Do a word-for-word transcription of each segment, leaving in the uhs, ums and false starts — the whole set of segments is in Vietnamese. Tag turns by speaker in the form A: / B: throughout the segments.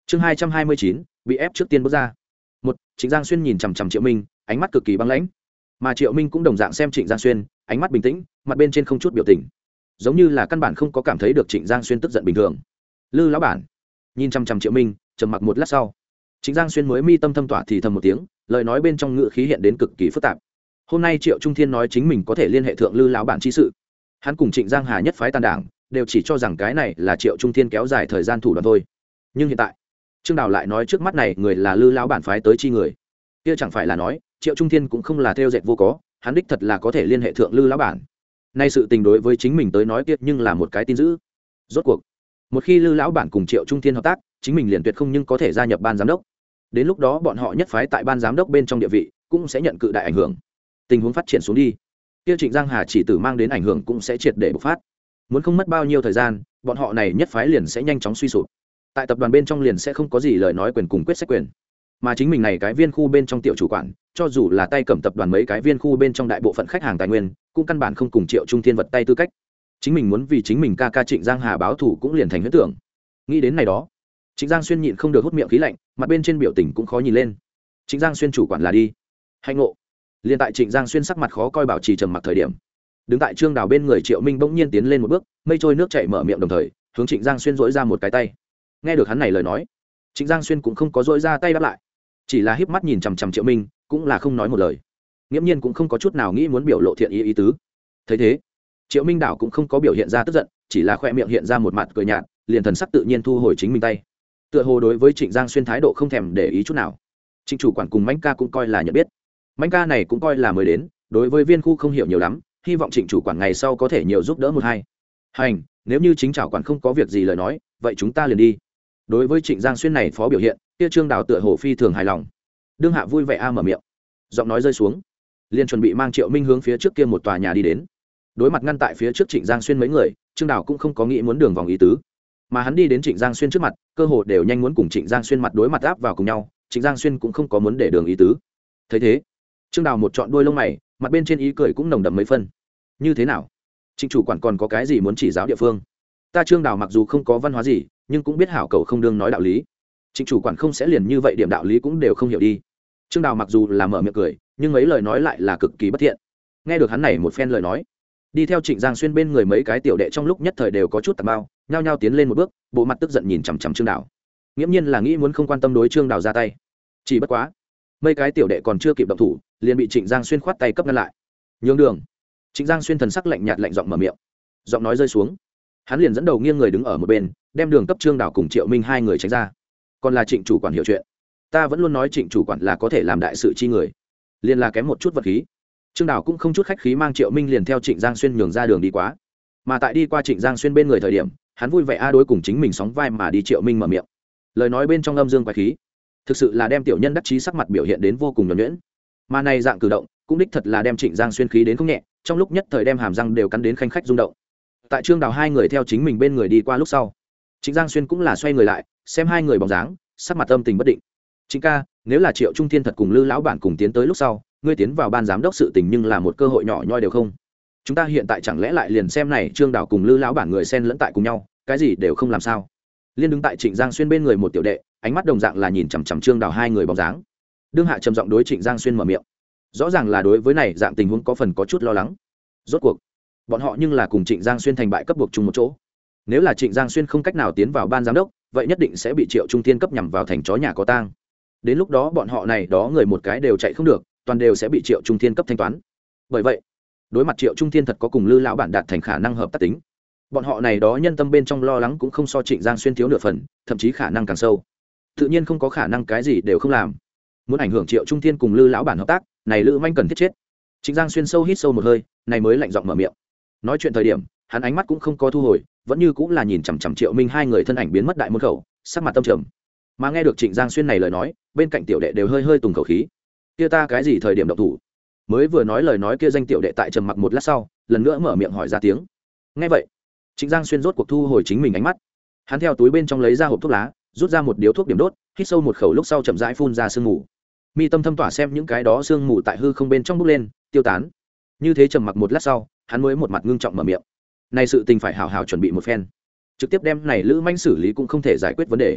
A: chương hai trăm hai mươi chín bị ép trước tiên bước ra. Một, Trịnh Giang Xuyên nhìn chằm chằm Triệu Minh, ánh mắt cực kỳ băng lãnh, mà Triệu Minh cũng đồng dạng xem Trịnh Giang Xuyên, ánh mắt bình tĩnh, mặt bên trên không chút biểu tình, giống như là căn bản không có cảm thấy được Trịnh Giang Xuyên tức giận bình thường. Lư lão bản nhìn chằm chằm Triệu Minh, trầm mặc một lát sau, Trịnh Giang Xuyên mới mi tâm thâm tỏa thì thầm một tiếng, lời nói bên trong ngữ khí hiện đến cực kỳ phức tạp. Hôm nay Triệu Trung Thiên nói chính mình có thể liên hệ thượng Lư lão bản chi sự, hắn cùng Trịnh Giang Hà nhất phái tàn đảng, đều chỉ cho rằng cái này là Triệu Trung Thiên kéo dài thời gian thủ đoạn thôi. Nhưng hiện tại, Trương Đào lại nói trước mắt này người là Lư lão bản phái tới chi người, kia chẳng phải là nói Triệu Trung Thiên cũng không là theo dệt vô có, hắn đích thật là có thể liên hệ thượng Lư lão bản. Nay sự tình đối với chính mình tới nói kiệt nhưng là một cái tin dữ. Rốt cuộc, một khi Lư lão bản cùng Triệu Trung Thiên hợp tác, chính mình liền tuyệt không nhưng có thể gia nhập ban giám đốc. Đến lúc đó bọn họ nhất phái tại ban giám đốc bên trong địa vị cũng sẽ nhận cự đại ảnh hưởng. Tình huống phát triển xuống đi, kia Trịnh Giang Hà chỉ tử mang đến ảnh hưởng cũng sẽ triệt để bộc phát. Muốn không mất bao nhiêu thời gian, bọn họ này nhất phái liền sẽ nhanh chóng suy sụp. Tại tập đoàn bên trong liền sẽ không có gì lời nói quyền cùng quyết sách quyền. Mà chính mình này cái viên khu bên trong tiểu chủ quản, cho dù là tay cầm tập đoàn mấy cái viên khu bên trong đại bộ phận khách hàng tài nguyên, cũng căn bản không cùng Triệu Trung Thiên vật tay tư cách. Chính mình muốn vì chính mình ca ca Trịnh Giang Hà báo thù cũng liền thành huyễn tưởng. Nghĩ đến này đó, Trịnh Giang Xuyên nhịn không được hút miệng khí lạnh, mặt bên trên biểu tình cũng khó nhìn lên. Trịnh Giang Xuyên chủ quản là đi. Hạnh ngộ. Liên tại Trịnh Giang Xuyên sắc mặt khó coi bảo trì trầm mặc thời điểm, đứng tại Trương Đào bên người Triệu Minh bỗng nhiên tiến lên một bước, mây trôi nước chảy mở miệng đồng thời, hướng Trịnh Giang Xuyên dỗi ra một cái tay. Nghe được hắn này lời nói, Trịnh Giang Xuyên cũng không có dỗi ra tay đáp lại, chỉ là híp mắt nhìn chằm chằm Triệu Minh, cũng là không nói một lời. Nghiễm nhiên cũng không có chút nào nghĩ muốn biểu lộ thiện ý ý tứ. Thấy thế, Triệu Minh đảo cũng không có biểu hiện ra tức giận, chỉ là khoe miệng hiện ra một mặt cười nhạt, liền thần sắc tự nhiên thu hồi chính mình tay. Tựa hồ đối với Trịnh Giang Xuyên thái độ không thèm để ý chút nào. Trịnh chủ quản cùng Mãnh ca cũng coi là nhận biết. Mãnh ca này cũng coi là mới đến, đối với viên khu không hiểu nhiều lắm, hy vọng Trịnh chủ quản ngày sau có thể nhiều giúp đỡ một hai. Hành, nếu như chính chủ quản không có việc gì lời nói, vậy chúng ta liền đi. Đối với Trịnh Giang Xuyên này phó biểu hiện, kia Trương Đào tựa hồ phi thường hài lòng. Đương hạ vui vẻ a mở miệng, giọng nói rơi xuống, liền chuẩn bị mang Triệu Minh hướng phía trước kia một tòa nhà đi đến. Đối mặt ngăn tại phía trước Trịnh Giang Xuyên mấy người, Trương Đào cũng không có nghĩ muốn đường vòng ý tứ, mà hắn đi đến Trịnh Giang Xuyên trước mặt, cơ hồ đều nhanh muốn cùng Trịnh Giang Xuyên mặt đối mặt áp vào cùng nhau. Trịnh Giang Xuyên cũng không có muốn để đường ý tứ. Thấy thế, Trương Đào một trọn đuôi lông mày, mặt bên trên ý cười cũng nồng đậm mấy phân. Như thế nào? Trịnh chủ quản còn có cái gì muốn chỉ giáo địa phương? Ta Trương Đào mặc dù không có văn hóa gì, nhưng cũng biết hảo cầu không đương nói đạo lý. Trịnh chủ quản không sẽ liền như vậy điểm đạo lý cũng đều không hiểu đi. Trương Đào mặc dù là mở miệng cười, nhưng mấy lời nói lại là cực kỳ bất thiện. Nghe được hắn này một phen lời nói, đi theo Trịnh Giang Xuyên bên người mấy cái tiểu đệ trong lúc nhất thời đều có chút tạt bao, nhao nhao tiến lên một bước, bộ mặt tức giận nhìn chằm chằm Trương Đào. Nghiễm nhiên là nghĩ muốn không quan tâm đối Trương Đào ra tay. Chỉ bất quá, mấy cái tiểu đệ còn chưa kịp động thủ, liền bị Trịnh Giang Xuyên khoát tay cấp ngăn lại. Nhường đường. Trịnh Giang Xuyên thần sắc lạnh nhạt lạnh giọng mở miệng. Giọng nói rơi xuống, hắn liền dẫn đầu nghiêng người đứng ở một bên, đem đường cấp Trương Đào cùng Triệu Minh hai người tránh ra. Còn là Trịnh chủ quản hiểu chuyện. Ta vẫn luôn nói Trịnh chủ quản là có thể làm đại sự chi người, liền là kém một chút vật khí. Trương Đào cũng không chút khách khí mang Triệu Minh liền theo Trịnh Giang Xuyên nhường ra đường đi quá. Mà tại đi qua Trịnh Giang Xuyên bên người thời điểm, hắn vui vẻ a đối cùng chính mình sóng vai mà đi. Triệu Minh mở miệng, lời nói bên trong âm dương quái khí, thực sự là đem tiểu nhân đắc chí sắc mặt biểu hiện đến vô cùng nhuần nhuyễn. Mà này dạng cử động cũng đích thật là đem Trịnh Giang Xuyên khí đến không nhẹ, trong lúc nhất thời đem hàm răng đều cắn đến khanh khách rung động. Tại Trương Đào hai người theo chính mình bên người đi qua lúc sau, Trịnh Giang Xuyên cũng là xoay người lại, xem hai người bóng dáng, sắc mặt âm tình bất định. Trịnh ca, nếu là Triệu Trung Thiên thật cùng Lư lão bản cùng tiến tới lúc sau, ngươi tiến vào ban giám đốc sự tình nhưng là một cơ hội nhỏ nhoi đều không. Chúng ta hiện tại chẳng lẽ lại liền xem này Trương Đào cùng Lư lão bản người xen lẫn tại cùng nhau, cái gì đều không làm sao? Liên đứng tại Trịnh Giang Xuyên bên người một tiểu đệ, ánh mắt đồng dạng là nhìn chằm chằm Trương Đào hai người bóng dáng. Đương hạ trầm giọng đối Trịnh Giang Xuyên mở miệng, rõ ràng là đối với này dạng tình huống có phần có chút lo lắng. Rốt cuộc, bọn họ nhưng là cùng Trịnh Giang Xuyên thành bại cấp buộc chung một chỗ. Nếu là Trịnh Giang Xuyên không cách nào tiến vào ban giám đốc, vậy nhất định sẽ bị Triệu Trung Thiên cấp nhằm vào thành chó nhà có tang. Đến lúc đó bọn họ này đó người một cái đều chạy không được, toàn đều sẽ bị Triệu Trung Thiên cấp thanh toán. Bởi vậy, đối mặt Triệu Trung Thiên thật có cùng Lư lão bản đạt thành khả năng hợp tác tính, bọn họ này đó nhân tâm bên trong lo lắng cũng không so Trịnh Giang Xuyên thiếu nửa phần, thậm chí khả năng càng sâu. Tự nhiên không có khả năng cái gì đều không làm. Muốn ảnh hưởng Triệu Trung Thiên cùng Lư lão bản hợp tác, này Lữ Manh cần thiết chết. Trịnh Giang Xuyên sâu hít sâu một hơi, này mới lạnh giọng mở miệng. Nói chuyện thời điểm, hắn ánh mắt cũng không có thu hồi, vẫn như cũng là nhìn chằm chằm Triệu Minh hai người thân ảnh biến mất đại môn khẩu, sắc mặt tâm trầm. Mà nghe được Trịnh Giang Xuyên này lời nói, bên cạnh tiểu đệ đều hơi hơi tùng khẩu khí. Kia ta cái gì thời điểm động thủ? Mới vừa nói lời nói kia danh tiểu đệ tại trầm mặc một lát sau, lần nữa mở miệng hỏi ra tiếng. Nghe vậy, Trịnh Giang Xuyên rốt cuộc thu hồi chính mình ánh mắt. Hắn theo túi bên trong lấy ra hộp thuốc lá, rút ra một điếu thuốc điểm đốt, hít sâu một khẩu lúc sau chậm rãi phun ra sương mù. Mi tâm thâm tỏa xem những cái đó sương mù tại hư không bên trong bốc lên, tiêu tán. Như thế trầm mặc một lát sau, hắn mới một mặt ngưng trọng mở miệng. Này sự tình phải hào hào chuẩn bị một phen, trực tiếp đem này Lữ Manh xử lý cũng không thể giải quyết vấn đề.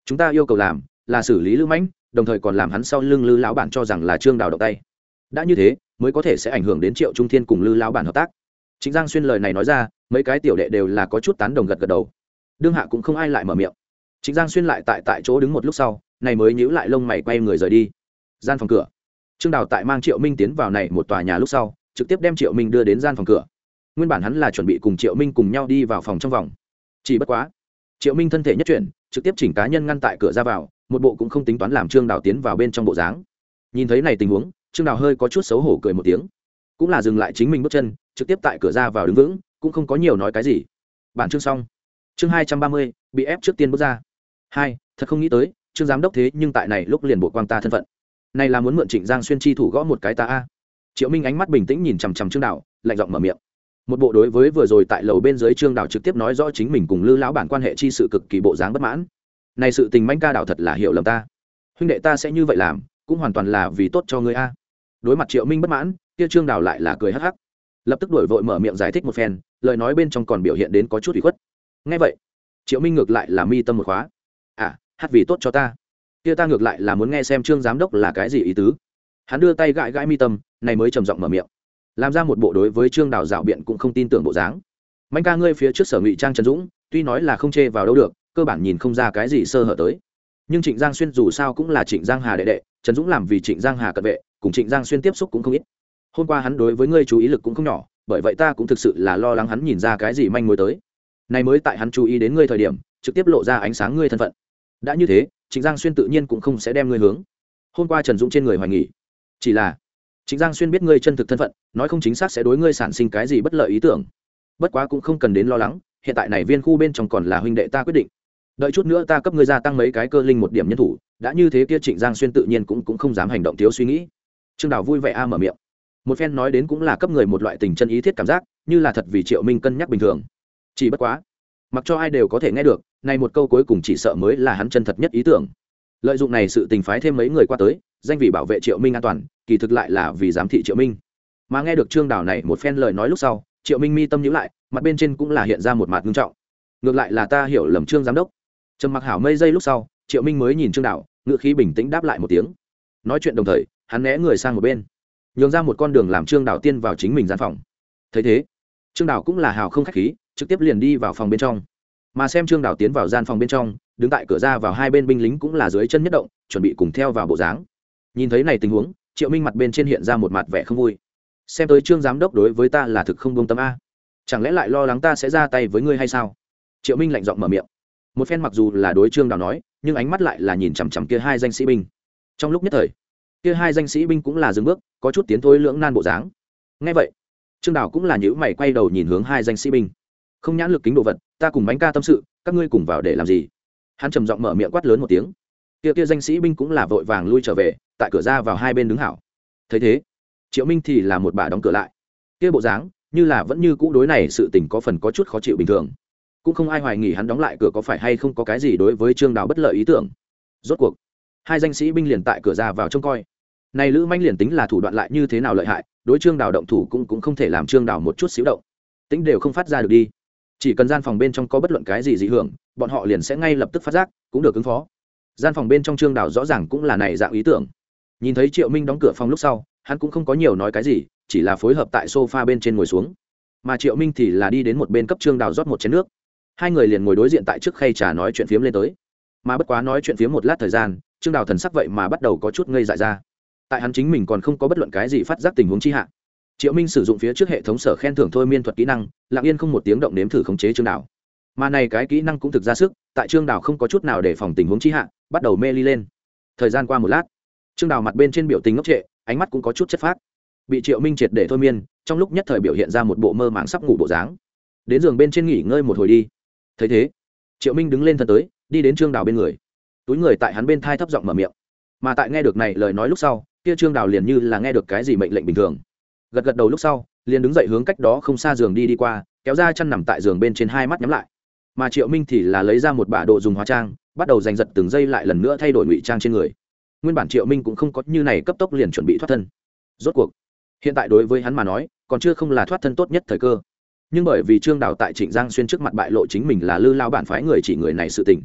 A: chúng ta yêu cầu làm là xử lý Lữ Mãnh, đồng thời còn làm hắn sau lưng Lư lão bản cho rằng là Trương Đào động tay. Đã như thế mới có thể sẽ ảnh hưởng đến Triệu Trung Thiên cùng Lư lão bản hợp tác. Trịnh Giang Xuyên lời này nói ra, mấy cái tiểu đệ đều là có chút tán đồng gật gật đầu. Đương hạ cũng không ai lại mở miệng. Trịnh Giang Xuyên lại tại tại chỗ đứng một lúc sau, này mới nhíu lại lông mày quay người rời đi. Gian phòng cửa, Trương Đào tại mang Triệu Minh tiến vào này một tòa nhà lúc sau, trực tiếp đem Triệu Minh đưa đến gian phòng cửa. Nguyên bản hắn là chuẩn bị cùng Triệu Minh cùng nhau đi vào phòng trong vòng, chỉ bất quá Triệu Minh thân thể nhất chuyển, trực tiếp chỉnh cá nhân ngăn tại cửa ra vào, một bộ cũng không tính toán làm Trương Đào tiến vào bên trong bộ dáng. Nhìn thấy này tình huống, Trương Đào hơi có chút xấu hổ cười một tiếng, cũng là dừng lại chính mình bước chân, trực tiếp tại cửa ra vào đứng vững, cũng không có nhiều nói cái gì. Bản chương xong. Chương hai trăm ba mươi, bị ép trước tiên bước ra. Hai, thật không nghĩ tới, Trương giám đốc thế nhưng tại này lúc liền bộ quang ta thân phận. Này là muốn mượn Trịnh Giang Xuyên chi thủ gõ một cái ta a. Triệu Minh ánh mắt bình tĩnh nhìn chằm chằm Trương Đào, lạnh giọng mở miệng. Một bộ đối với vừa rồi tại lầu bên dưới Trương Đào trực tiếp nói rõ chính mình cùng Lư lão bản quan hệ chi sự cực kỳ bộ dáng bất mãn. Này sự tình Manh ca Đào thật là hiểu lầm ta. Huynh đệ ta sẽ như vậy làm, cũng hoàn toàn là vì tốt cho ngươi a. Đối mặt Triệu Minh bất mãn, kia Trương Đào lại là cười hắc hắc, lập tức đổi vội mở miệng giải thích một phen, lời nói bên trong còn biểu hiện đến có chút ủy khuất. Nghe vậy, Triệu Minh ngược lại là mi tâm một khóa. À, hát vì tốt cho ta. Kia ta ngược lại là muốn nghe xem Trương giám đốc là cái gì ý tứ. Hắn đưa tay gãi gãi mi tâm, này mới trầm giọng mở miệng, làm ra một bộ đối với Trương Đào dạo biện cũng không tin tưởng bộ dáng. Manh ca ngươi phía trước Sở Ngụy Trang Trần Dũng, tuy nói là không chê vào đâu được, cơ bản nhìn không ra cái gì sơ hở tới. Nhưng Trịnh Giang Xuyên dù sao cũng là Trịnh Giang Hà đệ đệ, Trần Dũng làm vì Trịnh Giang Hà cận vệ, cùng Trịnh Giang Xuyên tiếp xúc cũng không ít. Hôm qua hắn đối với ngươi chú ý lực cũng không nhỏ, bởi vậy ta cũng thực sự là lo lắng hắn nhìn ra cái gì manh mối tới. Này mới tại hắn chú ý đến ngươi thời điểm, trực tiếp lộ ra ánh sáng ngươi thân phận. Đã như thế, Trịnh Giang Xuyên tự nhiên cũng không sẽ đem ngươi hướng hôm qua Trần Dũng trên người hoài nghỉ. Chỉ là Trịnh Giang Xuyên biết ngươi chân thực thân phận, nói không chính xác sẽ đối ngươi sản sinh cái gì bất lợi ý tưởng. Bất quá cũng không cần đến lo lắng, hiện tại này viên khu bên trong còn là huynh đệ ta quyết định. Đợi chút nữa ta cấp ngươi gia tăng mấy cái cơ linh một điểm nhân thủ, đã như thế kia Trịnh Giang Xuyên tự nhiên cũng cũng không dám hành động thiếu suy nghĩ. Trương Đào vui vẻ a mở miệng. Một phen nói đến cũng là cấp người một loại tình chân ý thiết cảm giác, như là thật vì Triệu Minh cân nhắc bình thường. Chỉ bất quá, mặc cho ai đều có thể nghe được, này một câu cuối cùng chỉ sợ mới là hắn chân thật nhất ý tưởng. Lợi dụng này sự tình phái thêm mấy người qua tới, danh vì bảo vệ Triệu Minh an toàn, kỳ thực lại là vì giám thị Triệu Minh. Mà nghe được Trương Đào này một phen lời nói lúc sau, Triệu Minh mi tâm nhíu lại, mặt bên trên cũng là hiện ra một mặt nghiêm trọng. Ngược lại là ta hiểu lầm Trương giám đốc. Trầm mặc hảo mây giây lúc sau, Triệu Minh mới nhìn Trương Đào, ngựa khí bình tĩnh đáp lại một tiếng. Nói chuyện đồng thời, hắn né người sang một bên, nhường ra một con đường làm Trương Đào tiên vào chính mình gian phòng. Thấy thế, Trương Đào cũng là hào không khách khí, trực tiếp liền đi vào phòng bên trong. Mà xem Trương Đào tiến vào gian phòng bên trong, đứng tại cửa ra vào hai bên binh lính cũng là dưới chân nhất động, chuẩn bị cùng theo vào bộ dáng. Nhìn thấy này tình huống, Triệu Minh mặt bên trên hiện ra một mặt vẻ không vui. Xem tới Trương giám đốc đối với ta là thực không buông tâm a, chẳng lẽ lại lo lắng ta sẽ ra tay với ngươi hay sao? Triệu Minh lạnh giọng mở miệng. Một phen mặc dù là đối Trương Đào nói, nhưng ánh mắt lại là nhìn chằm chằm kia hai danh sĩ binh. Trong lúc nhất thời, kia hai danh sĩ binh cũng là dừng bước, có chút tiến thối lưỡng nan bộ dáng. Nghe vậy, Trương Đào cũng là nhíu mày quay đầu nhìn hướng hai danh sĩ binh. Không nhãn lực kính đồ vật, ta cùng Bánh ca tâm sự, các ngươi cùng vào để làm gì? Hắn trầm giọng mở miệng quát lớn một tiếng. Kia kia danh sĩ binh cũng là vội vàng lui trở về, tại cửa ra vào hai bên đứng hảo. Thấy thế, Triệu Minh thì là một bà đóng cửa lại. Kia bộ dáng, như là vẫn như cũ đối này sự tình có phần có chút khó chịu bình thường. Cũng không ai hoài nghi hắn đóng lại cửa có phải hay không có cái gì đối với Trương Đào bất lợi ý tưởng. Rốt cuộc, hai danh sĩ binh liền tại cửa ra vào trông coi. Này Lữ Manh liền tính là thủ đoạn lại như thế nào lợi hại, đối Trương Đào động thủ cũng cũng không thể làm Trương Đào một chút xíu động. Tính đều không phát ra được đi. Chỉ cần gian phòng bên trong có bất luận cái gì dị hưởng, bọn họ liền sẽ ngay lập tức phát giác, cũng được ứng phó. Gian phòng bên trong Trương Đào rõ ràng cũng là này dạng ý tưởng. Nhìn thấy Triệu Minh đóng cửa phòng lúc sau, hắn cũng không có nhiều nói cái gì, chỉ là phối hợp tại sofa bên trên ngồi xuống. Mà Triệu Minh thì là đi đến một bên cấp Trương Đào rót một chén nước. Hai người liền ngồi đối diện tại trước khay trà nói chuyện phiếm lên tới. Mà bất quá nói chuyện phiếm một lát thời gian, Trương Đào thần sắc vậy mà bắt đầu có chút ngây dại ra. Tại hắn chính mình còn không có bất luận cái gì phát giác tình huống chi hạ, Triệu Minh sử dụng phía trước hệ thống sở khen thưởng thôi miên thuật kỹ năng, lặng yên không một tiếng động nếm thử khống chế Trương Đào. Mà này cái kỹ năng cũng thực ra sức, tại Trương Đào không có chút nào để phòng tình huống chi hạ, bắt đầu mê ly lên. Thời gian qua một lát, Trương Đào mặt bên trên biểu tình ngốc trệ, ánh mắt cũng có chút chất phác. Bị Triệu Minh triệt để thôi miên, trong lúc nhất thời biểu hiện ra một bộ mơ màng sắp ngủ bộ dáng. Đến giường bên trên nghỉ ngơi một hồi đi. Thấy thế, Triệu Minh đứng lên thân tới, đi đến Trương Đào bên người. Túi người tại hắn bên thai thấp giọng mở miệng. Mà tại nghe được này lời nói lúc sau, kia Trương Đào liền như là nghe được cái gì mệnh lệnh bình thường. Gật gật đầu lúc sau, liền đứng dậy hướng cách đó không xa giường đi đi qua, kéo ra chăn nằm tại giường bên trên hai mắt nhắm lại. Mà Triệu Minh thì là lấy ra một bả đồ dùng hóa trang, bắt đầu giành giật từng giây lại lần nữa thay đổi ngụy trang trên người. Nguyên bản Triệu Minh cũng không có như này cấp tốc liền chuẩn bị thoát thân. Rốt cuộc, hiện tại đối với hắn mà nói, còn chưa không là thoát thân tốt nhất thời cơ. Nhưng bởi vì Trương Đào tại Trịnh Giang Xuyên trước mặt bại lộ chính mình là Lư lao bản phái người chỉ người này sự tình,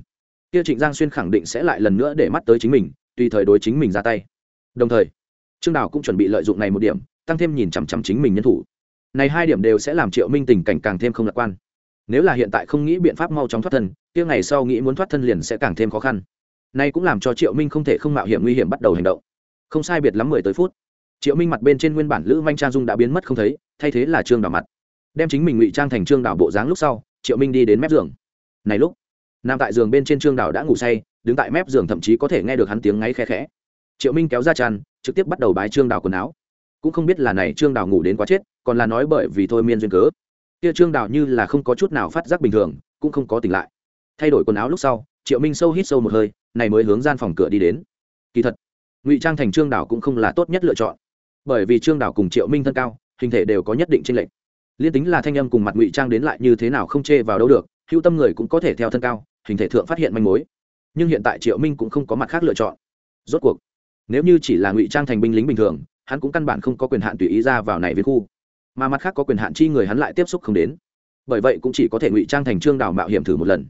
A: kia Trịnh Giang Xuyên khẳng định sẽ lại lần nữa để mắt tới chính mình, tùy thời đối chính mình ra tay. Đồng thời Trương Đào cũng chuẩn bị lợi dụng này một điểm, tăng thêm nhìn chằm chằm chính mình nhân thủ. Này hai điểm đều sẽ làm Triệu Minh tình cảnh càng thêm không lạc quan. Nếu là hiện tại không nghĩ biện pháp mau chóng thoát thân, kia ngày sau nghĩ muốn thoát thân liền sẽ càng thêm khó khăn. Này cũng làm cho Triệu Minh không thể không mạo hiểm nguy hiểm bắt đầu hành động. Không sai biệt lắm mười tới phút, Triệu Minh mặt bên trên nguyên bản lữ manh trang dung đã biến mất không thấy, thay thế là Trương Đào mặt. Đem chính mình ngụy trang thành Trương Đào bộ dáng lúc sau, Triệu Minh đi đến mép giường. Này lúc, nằm tại giường bên trên Trương Đào đã ngủ say, đứng tại mép giường thậm chí có thể nghe được hắn tiếng ngáy khẽ khẽ. Triệu Minh kéo ra tràn, trực tiếp bắt đầu bái Trương Đào quần áo. Cũng không biết là này Trương Đào ngủ đến quá chết, còn là nói bởi vì thôi miên duyên cớ. Kia Trương Đào như là không có chút nào phát giác bình thường, cũng không có tỉnh lại. Thay đổi quần áo lúc sau, Triệu Minh sâu hít sâu một hơi, này mới hướng gian phòng cửa đi đến. Kỳ thật, ngụy trang thành Trương Đào cũng không là tốt nhất lựa chọn, bởi vì Trương Đào cùng Triệu Minh thân cao, hình thể đều có nhất định chênh lệch. Liên tính là thanh âm cùng mặt ngụy trang đến lại như thế nào không chê vào đâu được, hữu tâm người cũng có thể theo thân cao, hình thể thượng phát hiện manh mối. Nhưng hiện tại Triệu Minh cũng không có mặt khác lựa chọn. Rốt cuộc, nếu như chỉ là ngụy trang thành binh lính bình thường, hắn cũng căn bản không có quyền hạn tùy ý ra vào này viên khu, mà mặt khác có quyền hạn chi người hắn lại tiếp xúc không đến. Bởi vậy cũng chỉ có thể ngụy trang thành Trương Đào mạo hiểm thử một lần.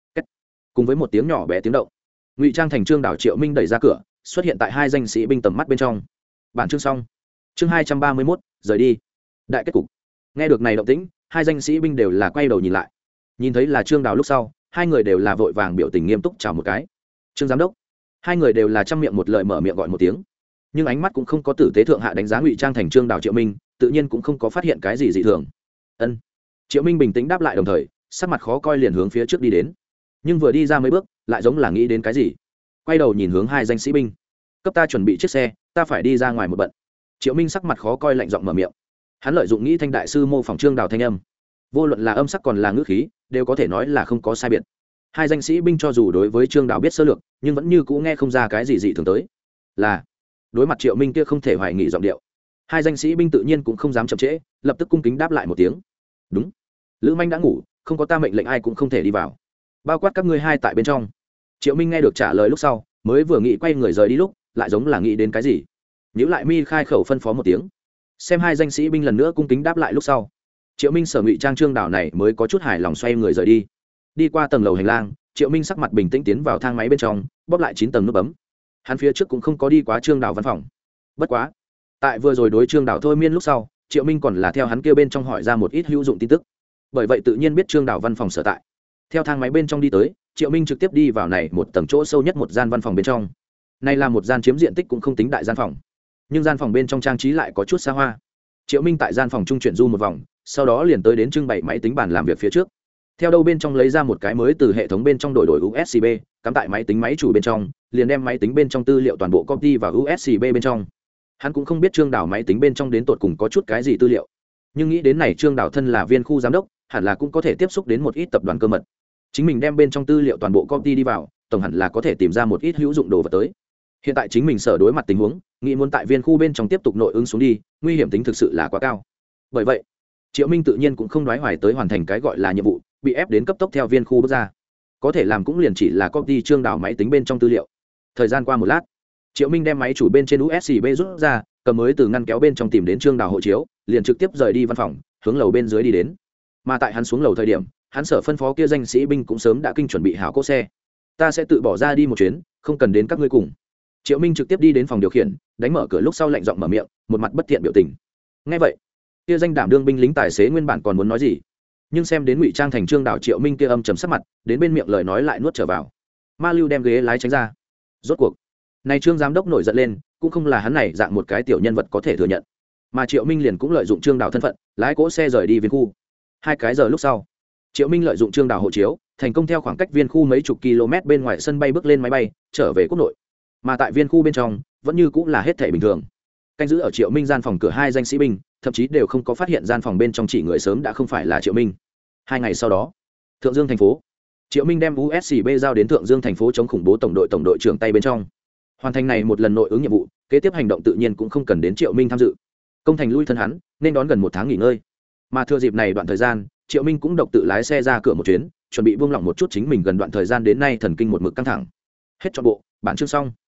A: Cùng với một tiếng nhỏ bé tiếng động, ngụy trang thành Trương Đào Triệu Minh đẩy ra cửa, xuất hiện tại hai danh sĩ binh tầm mắt bên trong. Bản chương xong. Chương hai trăm ba mươi mốt, rời đi. Đại kết cục. Nghe được này động tĩnh, hai danh sĩ binh đều là quay đầu nhìn lại. Nhìn thấy là Trương Đào lúc sau, hai người đều là vội vàng biểu tình nghiêm túc chào một cái. Trương giám đốc. Hai người đều là trăm miệng một lời mở miệng gọi một tiếng, nhưng ánh mắt cũng không có tử tế thượng hạ đánh giá ngụy trang thành Trương Đào Triệu Minh, tự nhiên cũng không có phát hiện cái gì dị thường. Ân. Triệu Minh bình tĩnh đáp lại, đồng thời sắc mặt khó coi liền hướng phía trước đi đến, nhưng vừa đi ra mấy bước lại giống là nghĩ đến cái gì, quay đầu nhìn hướng hai danh sĩ binh. Cấp ta chuẩn bị chiếc xe, ta phải đi ra ngoài một bận. Triệu Minh sắc mặt khó coi lạnh giọng mở miệng. Hắn lợi dụng nghĩ thanh đại sư mô phỏng Trương Đào thanh âm, vô luận là âm sắc còn là ngữ khí, đều có thể nói là không có sai biệt. Hai danh sĩ binh cho dù đối với Trương Đào biết sơ lược, nhưng vẫn như cũ nghe không ra cái gì dị thường tới. Là đối mặt Triệu Minh kia không thể hoài nghi giọng điệu, hai danh sĩ binh tự nhiên cũng không dám chậm trễ, lập tức cung kính đáp lại một tiếng. Đúng, lữ manh đã ngủ, không có ta mệnh lệnh ai cũng không thể đi vào, bao quát các ngươi hai tại bên trong. Triệu Minh nghe được trả lời lúc sau, mới vừa nghĩ quay người rời đi lúc, lại giống là nghĩ đến cái gì, nhíu lại mi khai khẩu phân phó một tiếng. Xem hai danh sĩ binh lần nữa cung kính đáp lại lúc sau, Triệu Minh sở ngụy trang Trương Đào này mới có chút hài lòng xoay người rời đi. Đi qua tầng lầu hành lang, Triệu Minh sắc mặt bình tĩnh tiến vào thang máy bên trong, bóp lại chín tầng nút bấm. Hắn phía trước cũng không có đi quá Trương Đào văn phòng. Bất quá, tại vừa rồi đối Trương Đào thôi miên lúc sau, Triệu Minh còn là theo hắn kia bên trong hỏi ra một ít hữu dụng tin tức, bởi vậy tự nhiên biết Trương Đào văn phòng sở tại. Theo thang máy bên trong đi tới, Triệu Minh trực tiếp đi vào này một tầng chỗ sâu nhất một gian văn phòng bên trong. Này là một gian chiếm diện tích cũng không tính đại gian phòng, nhưng gian phòng bên trong trang trí lại có chút xa hoa. Triệu Minh tại gian phòng trung chuyển du một vòng, sau đó liền tới đến trưng bày máy tính bàn làm việc phía trước. Theo đâu bên trong lấy ra một cái mới từ hệ thống bên trong đổi đổi u ét bê, cắm tại máy tính máy chủ bên trong, liền đem máy tính bên trong tư liệu toàn bộ copy vào u ét bê bên trong. Hắn cũng không biết Trương Đào máy tính bên trong đến tột cùng có chút cái gì tư liệu, nhưng nghĩ đến này Trương Đào thân là viên khu giám đốc, hẳn là cũng có thể tiếp xúc đến một ít tập đoàn cơ mật. Chính mình đem bên trong tư liệu toàn bộ copy đi vào, tổng hẳn là có thể tìm ra một ít hữu dụng đồ vật tới. Hiện tại chính mình sở đối mặt tình huống, nghĩ muốn tại viên khu bên trong tiếp tục nội ứng xuống đi, nguy hiểm tính thực sự là quá cao. Bởi vậy, Triệu Minh tự nhiên cũng không đoái hoài tới hoàn thành cái gọi là nhiệm vụ, bị ép đến cấp tốc theo viên khu bước ra. Có thể làm cũng liền chỉ là copy Trương Đào máy tính bên trong tư liệu. Thời gian qua một lát, Triệu Minh đem máy chủ bên trên u ét bê rút ra, cầm mới từ ngăn kéo bên trong tìm đến Trương Đào hộ chiếu, liền trực tiếp rời đi văn phòng, hướng lầu bên dưới đi đến. Mà tại hắn xuống lầu thời điểm, hắn sở phân phó kia danh sĩ binh cũng sớm đã kinh chuẩn bị hảo cỗ xe. Ta sẽ tự bỏ ra đi một chuyến, không cần đến các ngươi cùng. Triệu Minh trực tiếp đi đến phòng điều khiển, đánh mở cửa lúc sau lạnh giọng mở miệng, một mặt bất thiện biểu tình. Nghe vậy, kia danh đảm đương binh lính tài xế nguyên bản còn muốn nói gì, nhưng xem đến ngụy trang thành Trương Đào Triệu Minh kia âm trầm sắc mặt, đến bên miệng lời nói lại nuốt trở vào. Ma Lưu đem ghế lái tránh ra. Rốt cuộc, này Trương giám đốc nổi giận lên, cũng không là hắn này dạng một cái tiểu nhân vật có thể thừa nhận, mà Triệu Minh liền cũng lợi dụng Trương Đào thân phận, lái cỗ xe rời đi viên khu. Hai cái giờ lúc sau, Triệu Minh lợi dụng Trương Đào hộ chiếu, thành công theo khoảng cách viên khu mấy chục km bên ngoài sân bay bước lên máy bay, trở về quốc nội. Mà tại viên khu bên trong, vẫn như cũng là hết thảy bình thường. Canh giữ ở Triệu Minh gian phòng cửa hai danh sĩ binh, thậm chí đều không có phát hiện gian phòng bên trong chỉ người sớm đã không phải là Triệu Minh. Hai ngày sau đó, Thượng Dương thành phố, Triệu Minh đem u ét bê giao đến Thượng Dương thành phố chống khủng bố tổng đội tổng đội trưởng tay bên trong. Hoàn thành này một lần nội ứng nhiệm vụ, kế tiếp hành động tự nhiên cũng không cần đến Triệu Minh tham dự. Công thành lui thân hắn, nên đón gần một tháng nghỉ ngơi. Mà thừa dịp này đoạn thời gian, Triệu Minh cũng độc tự lái xe ra cửa một chuyến, chuẩn bị buông lỏng một chút chính mình gần đoạn thời gian đến nay thần kinh một mực căng thẳng. Hết trọn bộ, bản chương xong.